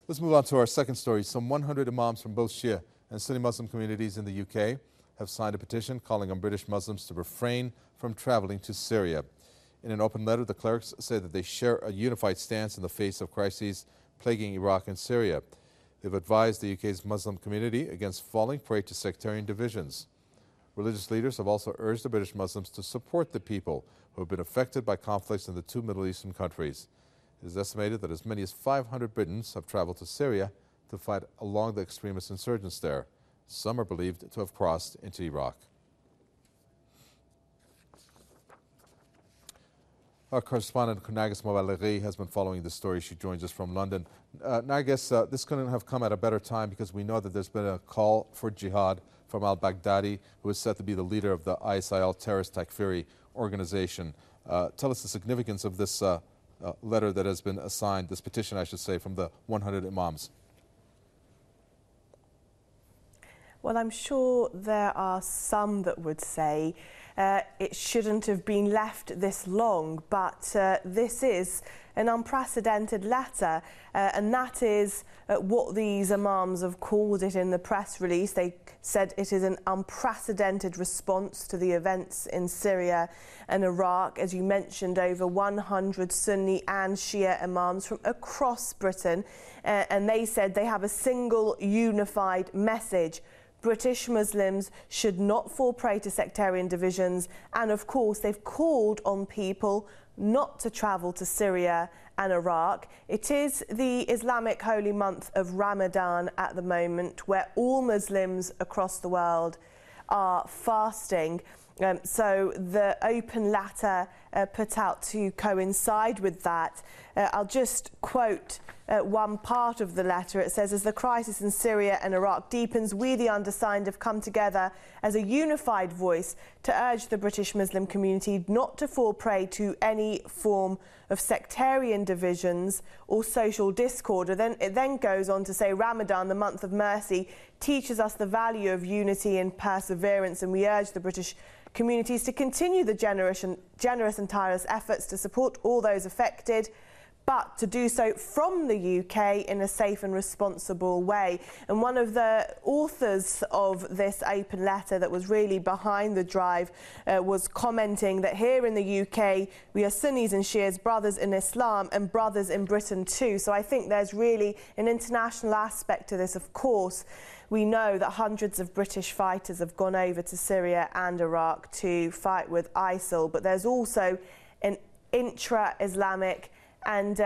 Let's move on to our second story. Some 100 imams from both Shia and Sunni Muslim communities in the UK have signed a petition calling on British Muslims to refrain from travelling to Syria. In an open letter, the clerics say that they share a unified stance in the face of crises plaguing Iraq and Syria. They've advised the UK's Muslim community against falling prey to sectarian divisions. Religious leaders have also urged the British Muslims to support the people who have been affected by conflicts in the two Middle Eastern countries. It is estimated that as many as 500 Britons have travelled to Syria to fight along the extremist insurgents there. Some are believed to have crossed into Iraq. Our correspondent Nargis Mawalaghi has been following this story. She joins us from London. Nargis, this couldn't have come at a better time because we know that there's been a call for jihad from al-Baghdadi, who is said to be the leader of the ISIL terrorist Takfiri organization. Tell us the significance of this letter that has been assigned, this petition, I should say, from the 100 imams. Well, I'm sure there are some that would say it shouldn't have been left this long, but this is an unprecedented letter, and that is what these imams have called it in the press release. They said it is an unprecedented response to the events in Syria and Iraq. As you mentioned, over 100 Sunni and Shia imams from across Britain, and they said they have a single unified message. British Muslims should not fall prey to sectarian divisions, and of course they've called on people not to travel to Syria and Iraq. It is the Islamic holy month of Ramadan at the moment, where all Muslims across the world are fasting. So the open letter put out to coincide with that. I'll just quote one part of the letter. It says, as the crisis in Syria and Iraq deepens, we the undersigned have come together as a unified voice to urge the British Muslim community not to fall prey to any form of sectarian divisions or social discord. It then goes on to say Ramadan, the month of mercy, teaches us the value of unity and perseverance, and we urge the British communities to continue the generous and tireless efforts to support all those affected, but to do so from the UK in a safe and responsible way. And one of the authors of this open letter that was really behind the drive was commenting that here in the UK, we are Sunnis and Shias, brothers in Islam and brothers in Britain too. So I think there's really an international aspect to this. Of course, we know that hundreds of British fighters have gone over to Syria and Iraq to fight with ISIL, but there's also an intra-Islamic and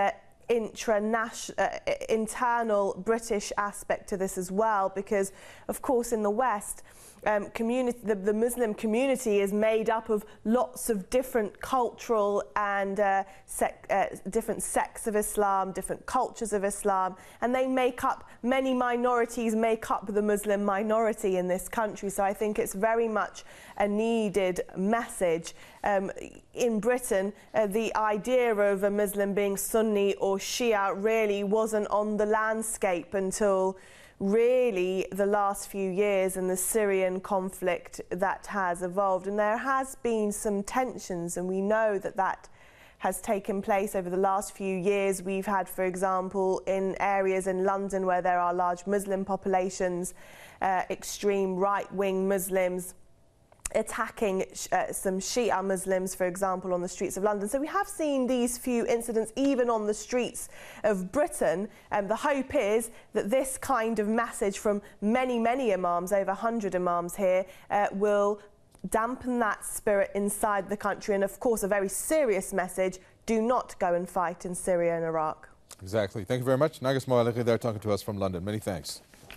internal British aspect to this as well, because of course in the West, the Muslim community is made up of lots of different cultural and different sects of Islam, different cultures of Islam, and they make up, many minorities make up the Muslim minority in this country. So I think it's very much a needed message. In Britain, the idea of a Muslim being Sunni or Shia really wasn't on the landscape until really the last few years and the Syrian conflict that has evolved. And there has been some tensions, and we know that that has taken place over the last few years. We've had, for example, in areas in London where there are large Muslim populations, extreme right-wing Muslims attacking some Shia Muslims, for example, on the streets of London. So we have seen these few incidents even on the streets of Britain, and the hope is that this kind of message from many, many imams, over 100 imams here, will dampen that spirit inside the country. And of course, a very serious message: do not go and fight in Syria and Iraq. Exactly. Thank you very much. Nargis Mawalaghi there talking to us from London. Many thanks.